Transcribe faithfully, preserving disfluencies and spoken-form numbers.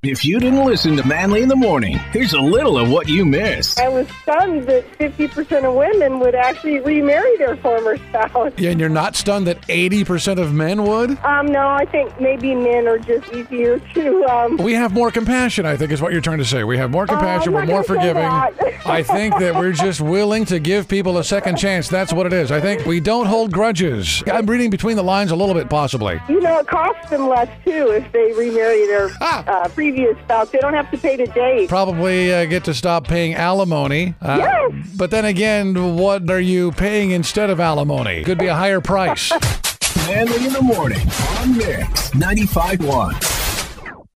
If you didn't listen to Manly in the Morning, here's a little of what you missed. I was stunned that fifty percent of women would actually remarry their former spouse. Yeah, and you're not stunned that eighty percent of men would? Um, no, I think maybe men are just easier to... Um, We have more compassion, I think is what you're trying to say. We have more compassion, Uh, we're I'm more not gonna say forgiving. that. I think that we're just willing to give people a second chance. That's what it is. I think we don't hold grudges. I'm reading between the lines a little bit, possibly. You know, it costs them less, too, if they remarry their Ah. uh, previous spouse. They don't have to pay to date. Probably uh, get to stop paying alimony. Uh, Yes. But then again, what are you paying instead of alimony? Could be a higher price. Manly in the Morning on Mix ninety-five point one.